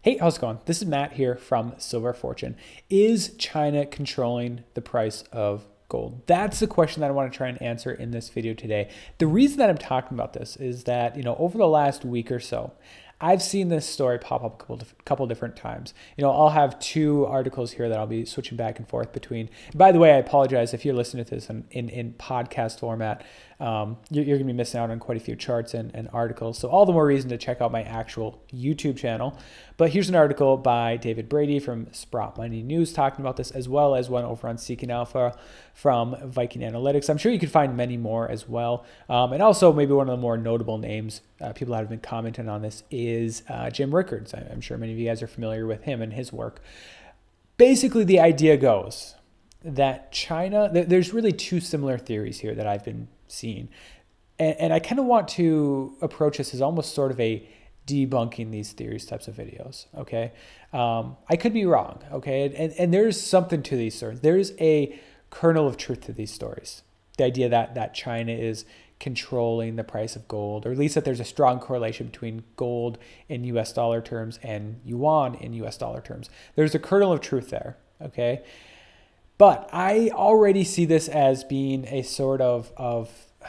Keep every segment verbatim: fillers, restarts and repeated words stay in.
Hey, how's it going? This is Matt here from Silver Fortune. Is China controlling the price of gold? That's the question that I want to try and answer in this video today. The reason that I'm talking about this is that, you know, over the last week or so, I've seen this story pop up a couple, couple different times. You know, I'll have two articles here that I'll be switching back and forth between. By the way, I apologize if you're listening to this in, in, in podcast format. Um, you're, you're going to be missing out on quite a few charts and, and articles. So all the more reason to check out my actual YouTube channel. But here's an article by David Brady from Sprott Money News talking about this, as well as one over on Seeking Alpha from Viking Analytics. I'm sure you could find many more as well. Um, and also maybe one of the more notable names, uh, people that have been commenting on this, is uh, Jim Rickards. I'm sure many of you guys are familiar with him and his work. Basically, the idea goes that China, th- there's really two similar theories here that I've been seeing. And, and I kind of want to approach this as almost sort of a debunking these theories types of videos, okay? Um, I could be wrong, okay? And, and there's something to these stories. There's a kernel of truth to these stories. The idea that, that China is controlling the price of gold, or at least that there's a strong correlation between gold in U S dollar terms and yuan in U S dollar terms. There's a kernel of truth there, okay? But I already see this as being a sort of, of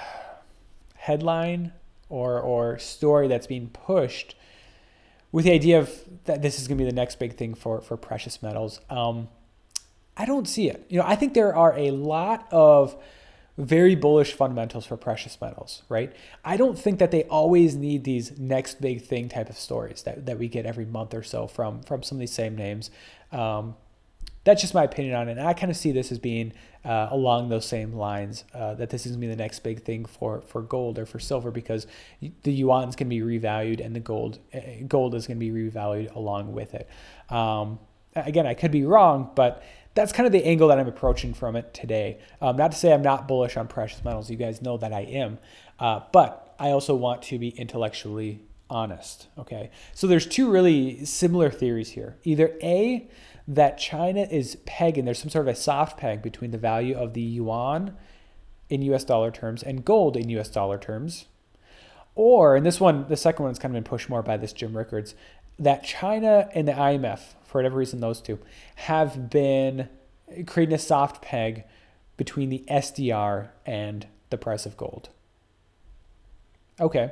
headline or or story that's being pushed with the idea of that this is going to be the next big thing for, for precious metals. Um, I don't see it. You know, I think there are a lot of very bullish fundamentals for precious metals, right? I don't think that they always need these next big thing type of stories that, that we get every month or so from, from some of these same names. Um, That's just my opinion on it. And I kind of see this as being uh, along those same lines, uh, that this is going to be the next big thing for, for gold or for silver, because the yuan is going to be revalued and the gold uh, gold is going to be revalued along with it. Um, again, I could be wrong, but that's kind of the angle that I'm approaching from it today. Um, not to say I'm not bullish on precious metals. You guys know that I am. Uh, but I also want to be intellectually honest, okay? So there's two really similar theories here. Either A, that China is pegging, there's some sort of a soft peg between the value of the yuan in U S dollar terms and gold in U S dollar terms. Or, and this one, the second one has kind of been pushed more by this Jim Rickards, that China and the I M F, for whatever reason those two, have been creating a soft peg between the S D R and the price of gold. Okay.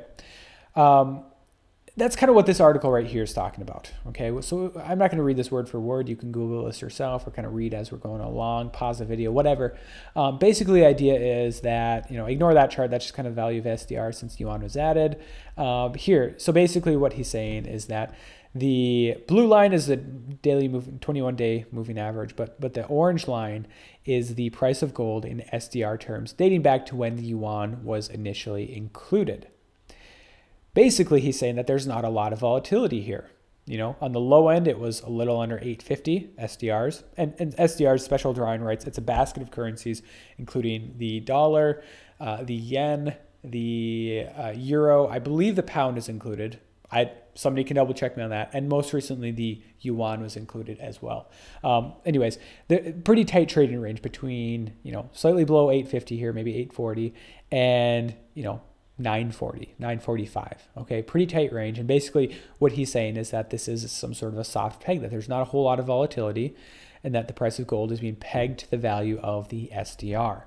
Um, That's kind of what this article right here is talking about. Okay, so I'm not going to read this word for word. You can Google this yourself or kind of read as we're going along, pause the video, whatever. Um, basically, the idea is that, you know, ignore that chart. That's just kind of value of S D R since yuan was added um, here. So basically what he's saying is that the blue line is the daily moving twenty-one day moving average, but but the orange line is the price of gold in S D R terms dating back to when the yuan was initially included. Basically, he's saying that there's not a lot of volatility here. You know, on the low end, it was a little under eight fifty S D Rs. And, and S D Rs, special drawing rights, it's a basket of currencies, including the dollar, uh, the yen, the uh, euro. I believe the pound is included. I Somebody can double check me on that. And most recently, the yuan was included as well. Um, anyways, the pretty tight trading range between, you know, slightly below eight fifty here, maybe eight forty, and, you know, nine forty, nine forty-five. Okay, pretty tight range. And basically what he's saying is that this is some sort of a soft peg, that there's not a whole lot of volatility, and that the price of gold is being pegged to the value of the S D R.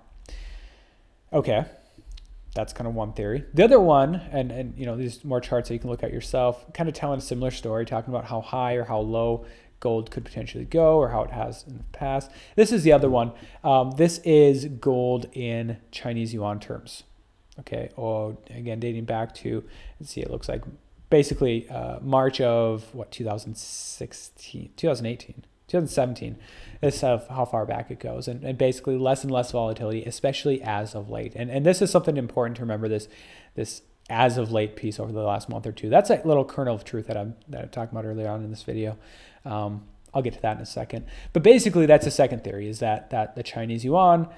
Okay, that's kind of one theory. The other one, and, and you know, there's more charts that you can look at yourself, kind of telling a similar story, talking about how high or how low gold could potentially go or how it has in the past. This is the other one. Um, this is gold in Chinese yuan terms. Okay, or again, dating back to, let's see, it looks like basically uh, March of what, two thousand sixteen, two thousand eighteen, two thousand seventeen. This is how far back it goes, and, and basically less and less volatility, especially as of late. And and this is something important to remember, this this as of late piece over the last month or two. That's a little kernel of truth that I'm that I'm talking about earlier on in this video. Um, I'll get to that in a second. But basically, that's the second theory, is that that the Chinese yuan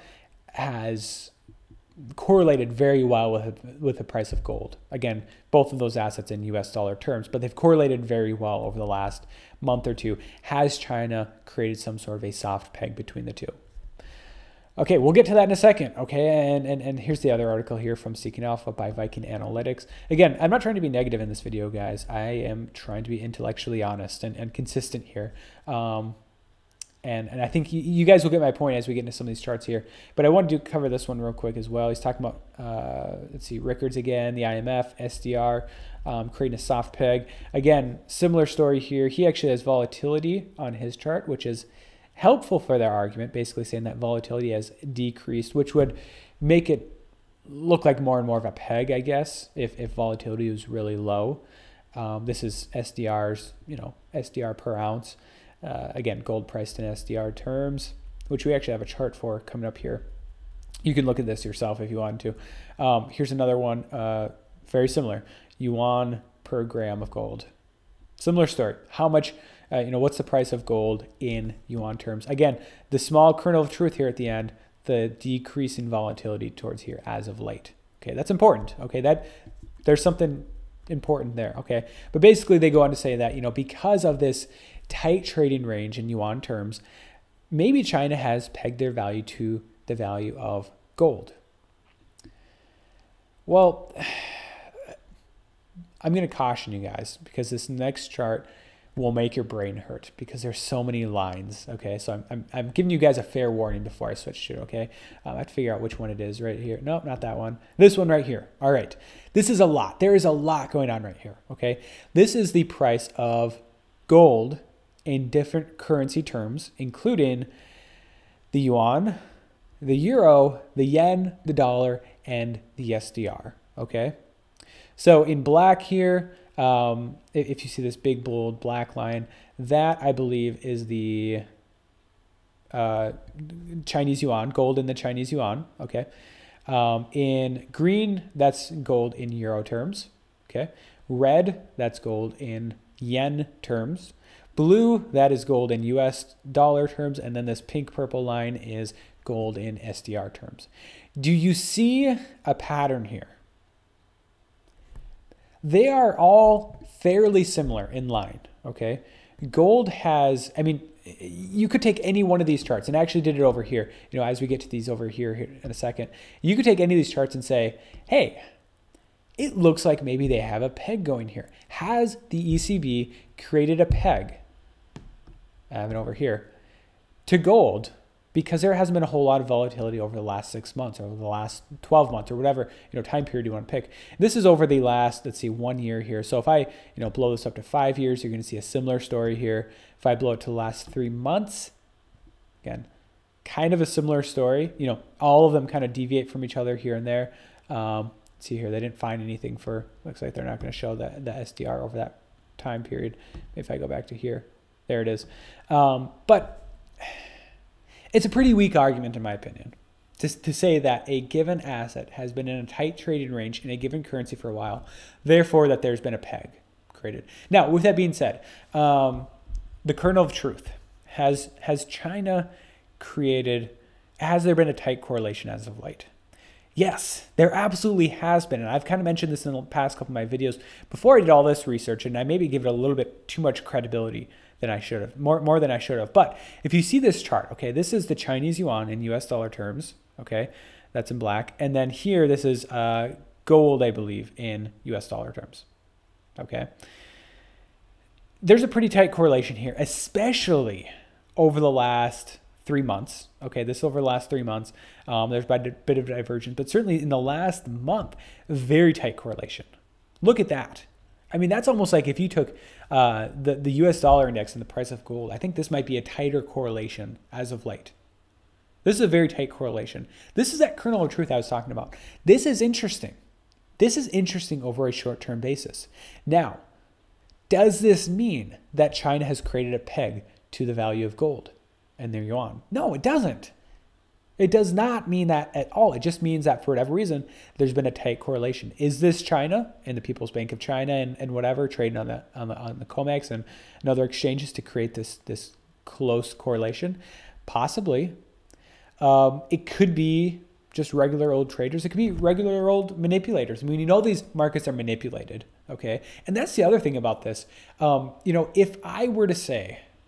has correlated very well with with the price of gold. Again, both of those assets in U S dollar terms, but they've correlated very well over the last month or two. Has China created some sort of a soft peg between the two? Okay, we'll get to that in a second. Okay, and, and, and here's the other article here from Seeking Alpha by Viking Analytics. Again, I'm not trying to be negative in this video, guys. I am trying to be intellectually honest and, and consistent here. Um, and, and I think you, you guys will get my point as we get into some of these charts here. But I wanted to cover this one real quick as well. He's talking about, uh, let's see, Rickards again, the I M F, S D R, um, creating a soft peg. Again, similar story here. He actually has volatility on his chart, which is helpful for their argument, basically saying that volatility has decreased, which would make it look like more and more of a peg, I guess, if, if volatility was really low. Um, this is S D R's, you know, S D R per ounce. Uh, again, gold priced in S D R terms, which we actually have a chart for coming up here. You can look at this yourself if you want to. Um, here's another one, uh, very similar. Yuan per gram of gold. Similar story. How much... Uh, you know, what's the price of gold in yuan terms? Again, the small kernel of truth here at the end, the decrease in volatility towards here as of late. Okay, that's important. Okay, that there's something important there. Okay, but basically they go on to say that, you know, because of this tight trading range in yuan terms, maybe China has pegged their value to the value of gold. Well, I'm going to caution you guys because this next chart will make your brain hurt because there's so many lines. Okay, so I'm, I'm, I'm giving you guys a fair warning before I switch to it. Okay, um, I have to figure out which one it is right here. Nope, not that one. This one right here. All right, this is a lot. There is a lot going on right here. Okay, this is the price of gold in different currency terms, including the yuan, the euro, the yen, the dollar, and the S D R. Okay, so in black here, Um, if you see this big bold black line, that I believe is the uh, Chinese yuan, gold in the Chinese yuan. Okay. Um, in green, that's gold in euro terms. Okay. Red, that's gold in yen terms. Blue, that is gold in U S dollar terms. And then this pink purple line is gold in S D R terms. Do you see a pattern here? They are all fairly similar in line, okay? Gold has, I mean, you could take any one of these charts, and I actually did it over here, you know, as we get to these over here, here in a second. You could take any of these charts and say, hey, it looks like maybe they have a peg going here. Has the E C B created a peg, I have it over here, to gold? Because there hasn't been a whole lot of volatility over the last six months or over the last twelve months or whatever, you know, time period you want to pick. This is over the last, let's see, one year here. So if I, you know, blow this up to five years, you're going to see a similar story here. If I blow it to the last three months, again, kind of a similar story. You know, all of them kind of deviate from each other here and there. Um, see here, they didn't find anything for, looks like they're not going to show the, the S D R over that time period. If I go back to here, there it is. Um, but it's a pretty weak argument, in my opinion, to, to say that a given asset has been in a tight trading range in a given currency for a while, therefore that there's been a peg created. Now, with that being said, um, the kernel of truth, has, has China created, has there been a tight correlation as of late? Yes, there absolutely has been. And I've kind of mentioned this in the past couple of my videos before I did all this research, and I maybe give it a little bit too much credibility than I should have, more, more than I should have. But if you see this chart, okay, this is the Chinese yuan in U S dollar terms, okay, that's in black. And then here, this is uh, gold, I believe, in U S dollar terms, okay. There's a pretty tight correlation here, especially over the last three months. Okay, this is over the last three months. Um, there's been a bit of divergence, but certainly in the last month, very tight correlation. Look at that. I mean, that's almost like if you took uh, the, the U S dollar index and the price of gold, I think this might be a tighter correlation as of late. This is a very tight correlation. This is that kernel of truth I was talking about. This is interesting. This is interesting over a short-term basis. Now, does this mean that China has created a peg to the value of gold and their yuan? No, it doesn't. It does not mean that at all. It just means that for whatever reason, there's been a tight correlation. Is this China and the People's Bank of China and, and whatever trading on the on the on the COMEX and, and other exchanges to create this this close correlation? Possibly. Um, it could be just regular old traders. It could be regular old manipulators. I mean, you know, these markets are manipulated. Okay, and that's the other thing about this. Um, you know, if I were to say,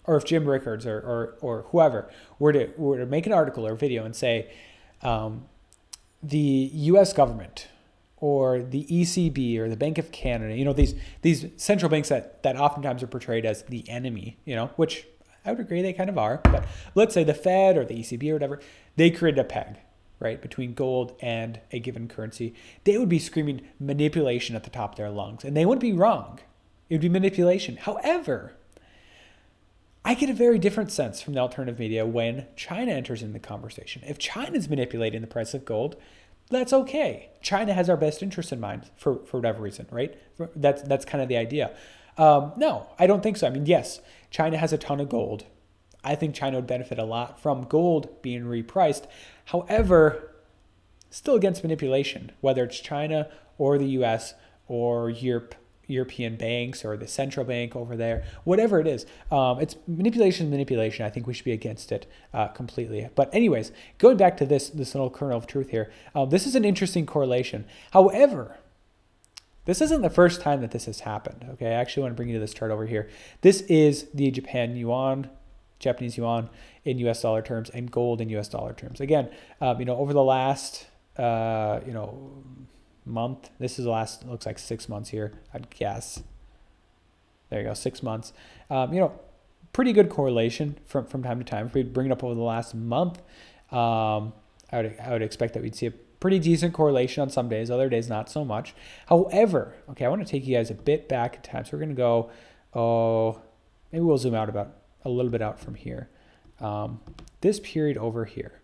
or if Jim Rickards or, or, or whoever were to, were to make an article or video and say um, the U S government or the E C B or the Bank of Canada, you know, these these central banks that, that oftentimes are portrayed as the enemy, you know, which I would agree they kind of are. But let's say the Fed or the E C B or whatever, they created a peg, right, between gold and a given currency. They would be screaming manipulation at the top of their lungs, and they wouldn't be wrong. It would be manipulation. However, I get a very different sense from the alternative media when China enters in the conversation. If China is manipulating the price of gold, that's okay. China has our best interest in mind for, for whatever reason, right? That's that's kind of the idea. Um, no, I don't think so. I mean, yes, China has a ton of gold. I think China would benefit a lot from gold being repriced. However, still against manipulation, whether it's China or the U S or Europe, European banks or the central bank over there, whatever it is. Um, it's manipulation, manipulation. I think we should be against it uh, completely. But anyways, going back to this, this little kernel of truth here, uh, this is an interesting correlation. However, this isn't the first time that this has happened. Okay, I actually want to bring you to this chart over here. This is the Japan yuan, Japanese yuan in U S dollar terms, and gold in U S dollar terms. Again, um, you know, over the last, uh, you know, month. This is the last, looks like six months here, I'd guess. There you go, six months. Um, you know, pretty good correlation from, from time to time. If we bring it up over the last month, um, I would I would expect that we'd see a pretty decent correlation on some days, other days not so much. However, okay, I want to take you guys a bit back in time. So we're going to go, oh, maybe we'll zoom out about a little bit out from here. Um, this period over here.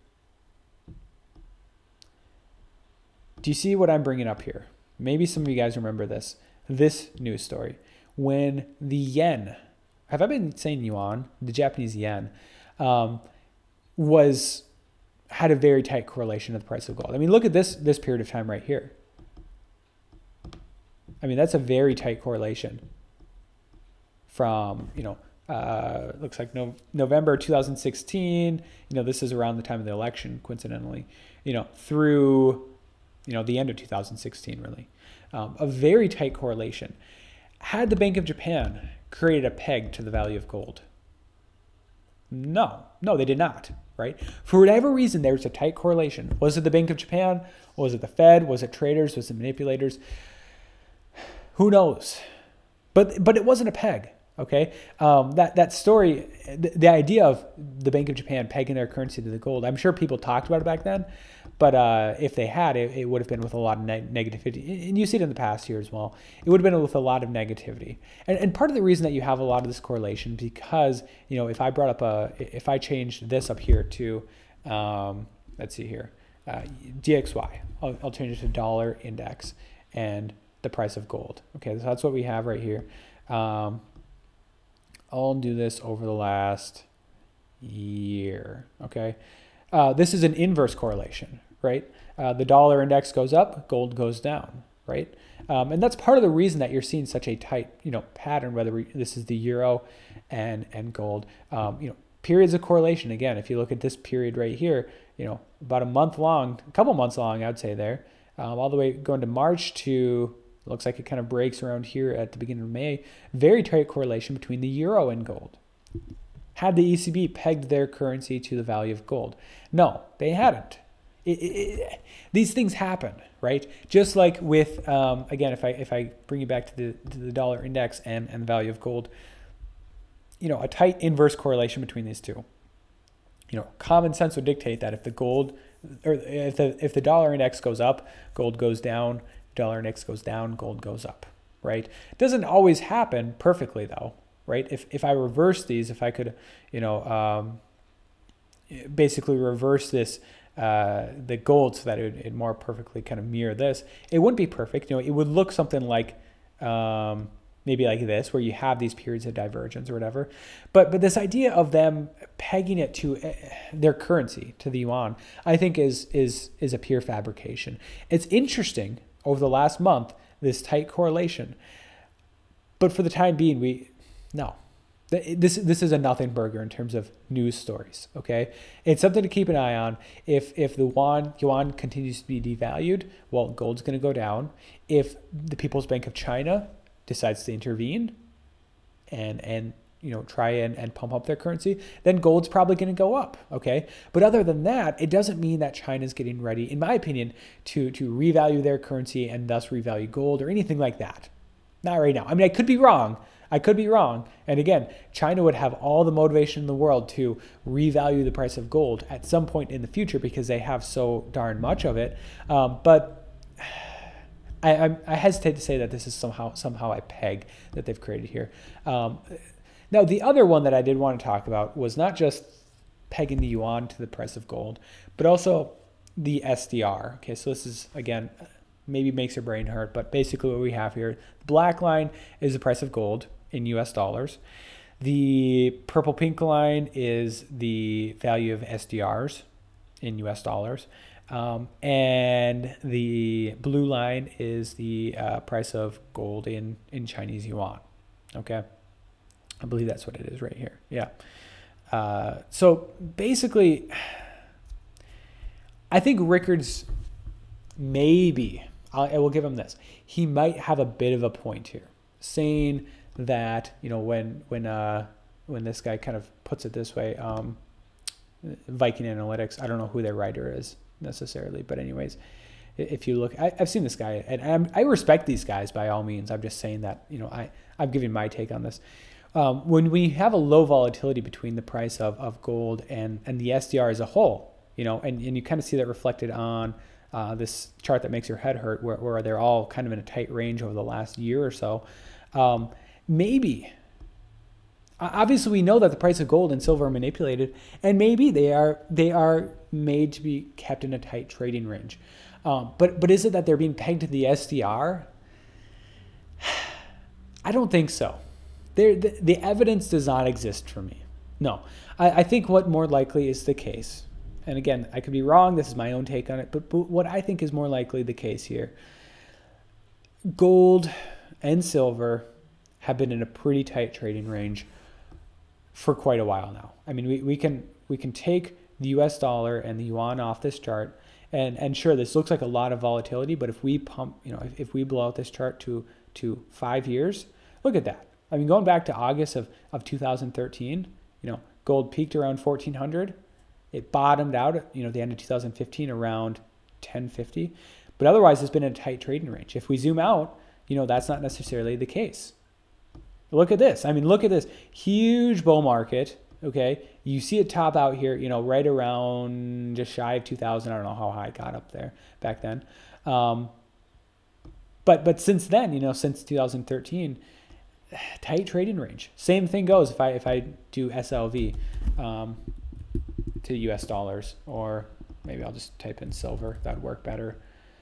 Do you see what I'm bringing up here? Maybe some of you guys remember this. This news story. When the yen, have I been saying yuan? The Japanese yen um, was, had a very tight correlation to the price of gold. I mean, look at this, this period of time right here. I mean, that's a very tight correlation from, you know, uh, looks like no, November two thousand sixteen, you know, this is around the time of the election, coincidentally, you know, through, you know, the end of two thousand sixteen, really. Um, a very tight correlation. Had the Bank of Japan created a peg to the value of gold? No, no, they did not, right? For whatever reason, there was a tight correlation. Was it the Bank of Japan? Was it the Fed? Was it traders? Was it manipulators? Who knows? But but it wasn't a peg, okay? Um, that, that story, the, the idea of the Bank of Japan pegging their currency to the gold, I'm sure people talked about it back then. But uh, if they had, it, it would have been with a lot of ne- negativity. And you see it in the past year as well. It would have been with a lot of negativity. And, and part of the reason that you have a lot of this correlation, because, you know, if I brought up a, if I changed this up here to, um, let's see here, uh, D X Y, I'll, I'll change it to dollar index and the price of gold. Okay, so that's what we have right here. Um, I'll do this over the last year, okay? Uh, this is an inverse correlation, right? Uh, the dollar index goes up, gold goes down, right? Um, and that's part of the reason that you're seeing such a tight, you know, pattern, whether we, this is the euro and, and gold. Um, you know, periods of correlation, again, if you look at this period right here, you know, about a month long, a couple months long, I'd say there, um, all the way going to March to, looks like it kind of breaks around here at the beginning of May, very tight correlation between the euro and gold. Had the E C B pegged their currency to the value of gold? No, they hadn't. It, it, it, these things happen, right? Just like with, um, again, if I if I bring you back to the to the dollar index and, and the value of gold, you know, a tight inverse correlation between these two. You know, common sense would dictate that if the gold, or if the if the dollar index goes up, gold goes down. Dollar index goes down, gold goes up, right? It doesn't always happen perfectly, though. Right? If if I reverse these, if I could, you know, um, basically reverse this, uh, the gold so that it would it'd more perfectly kind of mirror this, it wouldn't be perfect. You know, it would look something like um, maybe like this, where you have these periods of divergence or whatever. But but this idea of them pegging it to their currency, to the yuan, I think is is is a pure fabrication. It's interesting over the last month, this tight correlation. But for the time being, we No, this this is a nothing burger in terms of news stories. Okay, it's something to keep an eye on. If if the yuan yuan continues to be devalued, well, gold's going to go down. If the People's Bank of China decides to intervene, and and you know, try and, and pump up their currency, then gold's probably going to go up. Okay. But other than that, it doesn't mean that China's getting ready, in my opinion, to, to revalue their currency and thus revalue gold or anything like that. Not right now. I mean, I could be wrong. I could be wrong. And again, China would have all the motivation in the world to revalue the price of gold at some point in the future because they have so darn much of it. Um, but I, I, I hesitate to say that this is somehow somehow a peg that they've created here. Um, now, the other one that I did want to talk about was not just pegging the yuan to the price of gold, but also the S D R. Okay, so this is, again, maybe makes your brain hurt, but basically what we have here, the black line is the price of gold in U S dollars. The purple pink line is the value of S D Rs in U S dollars. Um, and the blue line is the uh, price of gold in, in Chinese yuan. Okay. I believe that's what it is right here. Yeah. Uh, so basically, I think Rickards maybe, I'll, I will give him this. He might have a bit of a point here, saying that, you know, when, when, uh, when this guy kind of puts it this way, um, Viking Analytics, I don't know who their writer is necessarily, but anyways, if you look, I, I've seen this guy, and I'm, I respect these guys by all means. I'm just saying that, you know, I, I'm giving my take on this. Um, when we have a low volatility between the price of, of gold and, and the S D R as a whole, you know, and, and you kind of see that reflected on uh, this chart that makes your head hurt, where, where they're all kind of in a tight range over the last year or so. Um, maybe, obviously we know that the price of gold and silver are manipulated, and maybe they are they are made to be kept in a tight trading range. Um, but but is it that they're being pegged to the S D R? I don't think so. There, the, the evidence does not exist for me. No, I, I think what more likely is the case, and again, I could be wrong, this is my own take on it, but, but what I think is more likely the case here, gold and silver have been in a pretty tight trading range for quite a while now. I mean, we, we can we can take the U S dollar and the yuan off this chart, and and sure, this looks like a lot of volatility, but if we pump, you know, if, if we blow out this chart to to five years, look at that. I mean, going back to August of, of two thousand thirteen, you know, gold peaked around fourteen hundred. It bottomed out at, you know, the end of two thousand fifteen around ten fifty. But otherwise, it's been in a tight trading range. If we zoom out, you know, that's not necessarily the case. Look at this. I mean, look at this huge bull market. Okay. You see it top out here, you know, right around just shy of two thousand. I don't know how high it got up there back then. Um, but, but since then, you know, since two thousand thirteen, tight trading range. Same thing goes if I, if I do S L V, um, to U S dollars, or maybe I'll just type in silver. That'd work better.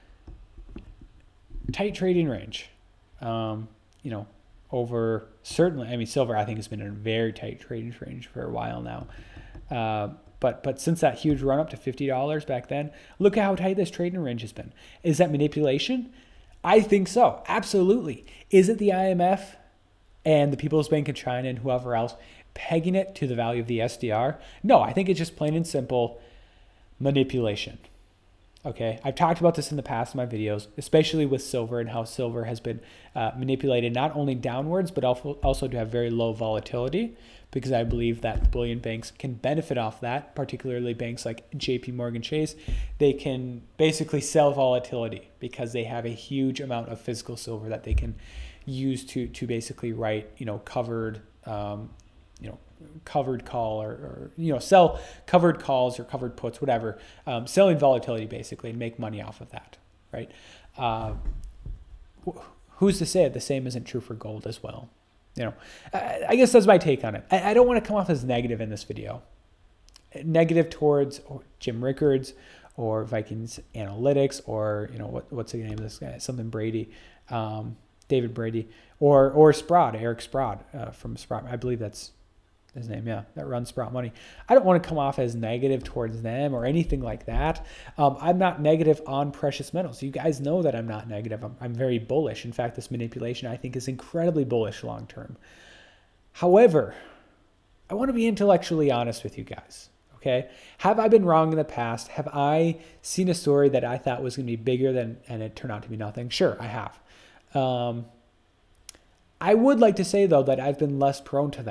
Tight trading range. Um, you know, over certainly, I mean, silver I think has been in a very tight trading range for a while now. Uh, but but since that huge run up to fifty dollars back then, look at how tight this trading range has been. Is that manipulation? I think so. Absolutely. Is it the I M F and the People's Bank of China and whoever else pegging it to the value of the S D R? No, I think it's just plain and simple manipulation. Okay, I've talked about this in the past in my videos, especially with silver and how silver has been uh, manipulated not only downwards, but also, also to have very low volatility, because I believe that the bullion banks can benefit off that, particularly banks like J P Morgan Chase. They can basically sell volatility because they have a huge amount of physical silver that they can use to to basically write, you know, covered, um, you know, covered call or, or, you know, sell covered calls or covered puts, whatever, um, selling volatility basically and make money off of that, right? Uh, who's to say the same isn't true for gold as well? You know, I, I guess that's my take on it. I, I don't want to come off as negative in this video. Negative towards or Jim Rickards or Vikings Analytics or, you know, what what's the name of this guy? Something Brady. Um, David Brady, or or Sprott, Eric Sprott uh, from Sprott. I believe that's his name, yeah, that runs Sprott Money. I don't want to come off as negative towards them or anything like that. Um, I'm not negative on precious metals. You guys know that I'm not negative. I'm, I'm very bullish. In fact, this manipulation I think is incredibly bullish long term. However, I want to be intellectually honest with you guys. Okay, have I been wrong in the past? Have I seen a story that I thought was going to be bigger than and it turned out to be nothing? Sure, I have. Um, I would like to say, though, that I've been less prone to that.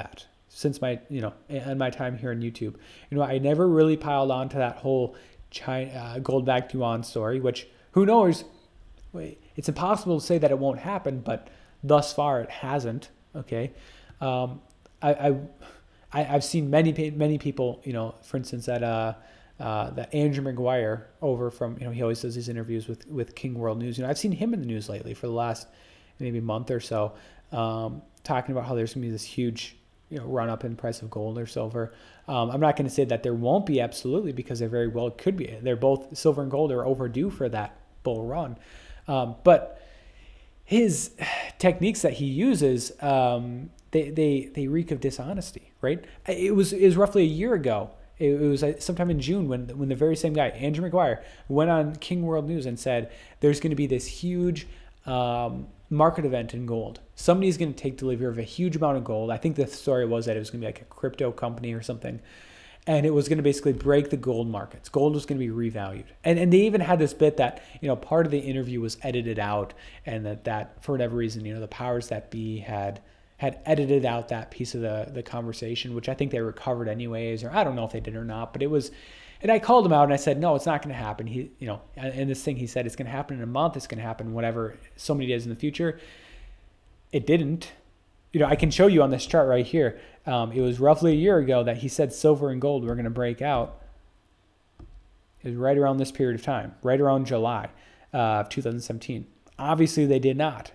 since my, you know, and my time here on YouTube. You know, I never really piled on to that whole China uh, gold backed yuan story, which who knows? It's impossible to say that it won't happen, but thus far it hasn't. Okay, um, I, I, I I've seen many many people, you know, for instance, that uh, uh, that Andrew Maguire over from, you know, he always does these interviews with with King World News. You know, I've seen him in the news lately for the last maybe month or so, um, talking about how there's gonna be this huge, you know, run up in price of gold or silver. Um, I'm not going to say that there won't be, absolutely, because there very well could be. They're both, silver and gold are overdue for that bull run. Um, but his techniques that he uses, um, they, they, they reek of dishonesty, right? It was, it was roughly a year ago. It was sometime in June when, when the very same guy, Andrew Maguire, went on King World News and said, there's going to be this huge, um, market event in gold. Somebody's going to take delivery of a huge amount of gold. I think the story was that it was going to be like a crypto company or something. And it was going to basically break the gold markets. Gold was going to be revalued. And and they even had this bit that, you know, part of the interview was edited out, and that, that for whatever reason, you know, the powers that be had had edited out that piece of the, the conversation, which I think they recovered anyways, or I don't know if they did or not, but it was. And I called him out and I said, no, it's not going to happen. He, you know, and this thing he said, it's going to happen in a month. It's going to happen whatever, so many days in the future. It didn't. You know, I can show you on this chart right here. Um, it was roughly a year ago that he said silver and gold were going to break out. It was right around this period of time, right around July uh, of two thousand seventeen. Obviously, they did not.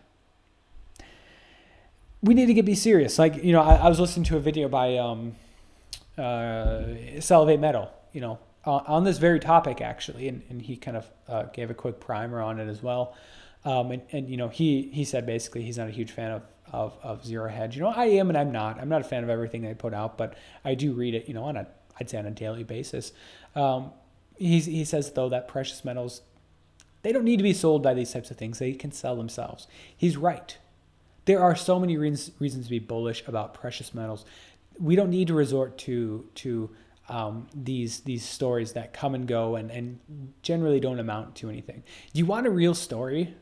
We need to get be serious. Like, you know, I, I was listening to a video by um, uh, Salivate Metal, you know, Uh, on this very topic, actually, and, and he kind of uh, gave a quick primer on it as well. Um, and, and, you know, he he said basically he's not a huge fan of, of, of Zero Hedge. You know, I am and I'm not. I'm not a fan of everything they put out, but I do read it, you know, on a, I'd say on a daily basis. Um, he's, he says, though, that precious metals, they don't need to be sold by these types of things. They can sell themselves. He's right. There are so many reasons, reasons to be bullish about precious metals. We don't need to resort to to Um, these these stories that come and go and, and generally don't amount to anything. Do you want a real story?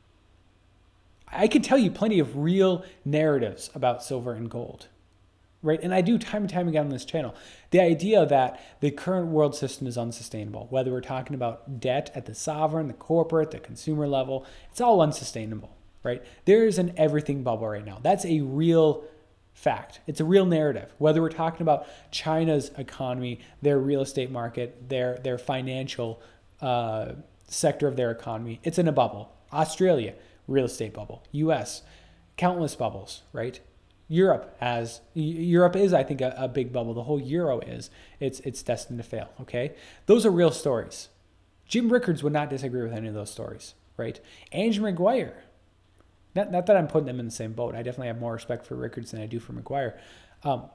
I can tell you plenty of real narratives about silver and gold, right? And I do time and time again on this channel. The idea that the current world system is unsustainable, whether we're talking about debt at the sovereign, the corporate, the consumer level, it's all unsustainable, right? There is an everything bubble right now. That's a real fact. It's a real narrative. Whether we're talking about China's economy, their real estate market, their their financial uh, sector of their economy, it's in a bubble. Australia, real estate bubble. U S, countless bubbles, right? Europe has Europe is, I think, a, a big bubble. The whole euro is. It's it's destined to fail. Okay, those are real stories. Jim Rickards would not disagree with any of those stories, right? Andrew Maguire. Not, not that I'm putting them in the same boat. I definitely have more respect for Rickards than I do for Maguire. Um,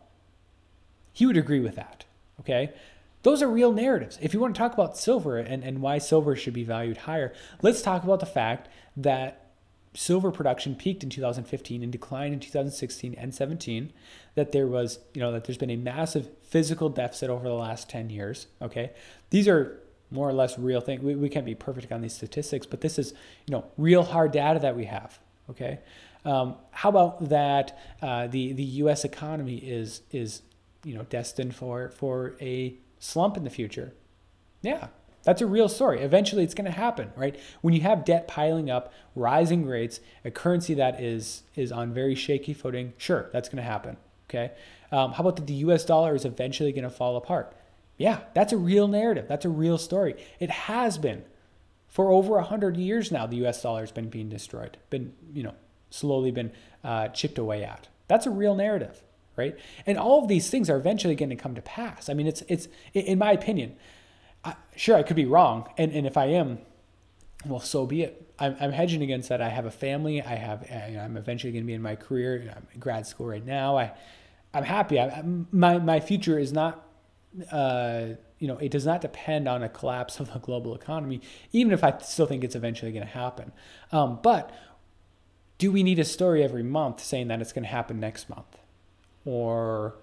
he would agree with that, okay? Those are real narratives. If you want to talk about silver and, and why silver should be valued higher, let's talk about the fact that silver production peaked in two thousand fifteen and declined in two thousand sixteen and seventeen, that there was, you know, that there's been a massive physical deficit over the last ten years, okay? These are more or less real things. We, we can't be perfect on these statistics, but this is, you know, real hard data that we have. Okay, um, how about that? Uh, the the U S economy is is you know destined for for a slump in the future. Yeah, that's a real story. Eventually, it's going to happen, right? When you have debt piling up, rising rates, a currency that is is on very shaky footing, sure, that's going to happen. Okay, um, how about that? The U S dollar is eventually going to fall apart. Yeah, that's a real narrative. That's a real story. It has been. For over one hundred years now, the U S dollar has been being destroyed, been, you know, slowly been uh, chipped away at. That's a real narrative, right? And all of these things are eventually going to come to pass. I mean, it's, it's in my opinion, I, sure, I could be wrong. And, and if I am, well, so be it. I'm, I'm hedging against that. I have a family. I have, you know, I'm eventually going to be in my career. I'm in grad school right now. I, I'm happy. I, my, my future is not, uh, you know, it does not depend on a collapse of the global economy, even if I still think it's eventually going to happen. Um, but do we need a story every month saying that it's going to happen next month or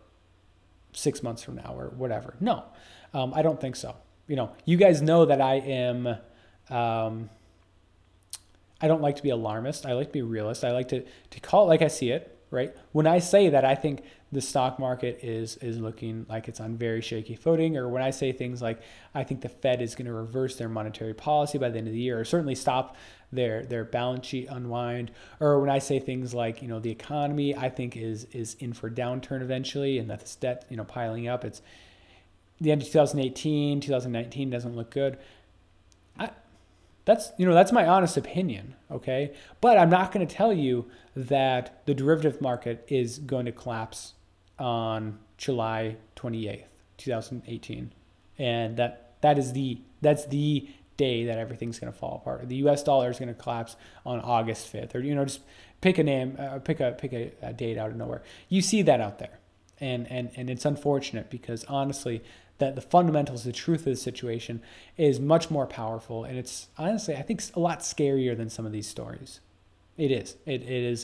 six months from now or whatever? No, um, I don't think so. You know, you guys know that I am, um, I don't like to be alarmist. I like to be realist. I like to, to call it like I see it. right? When I say that I think the stock market is is looking like it's on very shaky footing, or when I say things like I think the Fed is going to reverse their monetary policy by the end of the year, or certainly stop their their balance sheet unwind, or when I say things like, you know, the economy I think is is in for downturn eventually, and that this debt, you know, piling up, it's the end of two thousand eighteen, two thousand nineteen doesn't look good. I, that's, you know, that's my honest opinion, okay? But I'm not going to tell you that the derivative market is going to collapse on July twenty-eighth, two thousand eighteen. And that that is the that's the day that everything's going to fall apart. The U S dollar is going to collapse on August fifth, or, you know, just pick a name, uh, pick a pick a, a date out of nowhere. You see that out there. And and and it's unfortunate because honestly, that the fundamentals, the truth of the situation is much more powerful. And it's honestly, I think, a lot scarier than some of these stories. It is. It, it is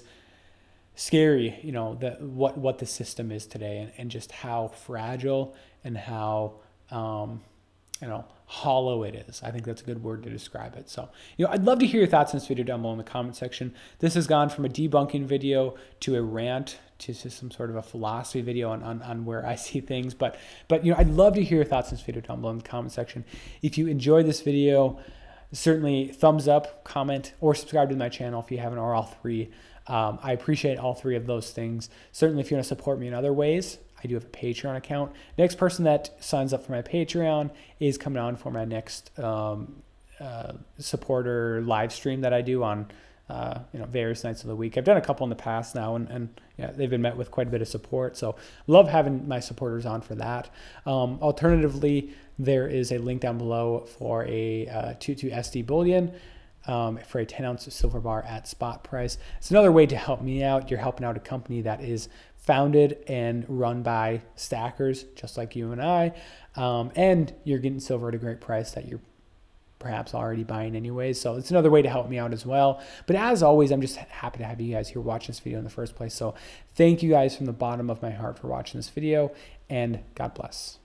scary, you know, the, what, what the system is today, and, and just how fragile and how, um, you know, hollow it is. I think that's a good word to describe it. So, you know, I'd love to hear your thoughts on this video down below in the comment section. This has gone from a debunking video to a rant to just some sort of a philosophy video on, on, on where I see things. But, but, you know, I'd love to hear your thoughts on this video down below in the comment section. If you enjoyed this video, certainly thumbs up, comment, or subscribe to my channel if you haven't, or all three. Um, I appreciate all three of those things. Certainly, if you want to support me in other ways, I do have a Patreon account. Next person that signs up for my Patreon is coming on for my next um, uh, supporter live stream that I do on uh, you know, various nights of the week. I've done a couple in the past now, and, and yeah, they've been met with quite a bit of support. So love having my supporters on for that. Um, alternatively, there is a link down below for a uh, two two S D bullion. Um, for a ten ounce silver bar at spot price. It's another way to help me out. You're helping out a company that is founded and run by stackers just like you and I, um, and you're getting silver at a great price that you're perhaps already buying anyways. So it's another way to help me out as well. But as always, I'm just happy to have you guys here watching this video in the first place. So thank you guys from the bottom of my heart for watching this video, and God bless.